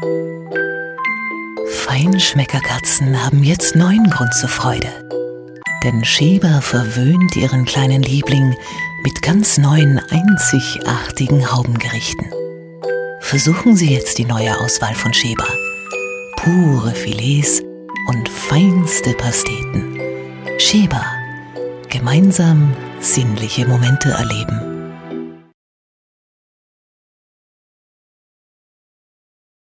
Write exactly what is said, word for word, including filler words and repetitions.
Feinschmeckerkatzen haben jetzt neuen Grund zur Freude. Denn Sheeba verwöhnt ihren kleinen Liebling mit ganz neuen, einzigartigen Haubengerichten. Versuchen Sie jetzt die neue Auswahl von Sheeba. Pure Filets und feinste Pasteten. Sheeba. Gemeinsam sinnliche Momente erleben.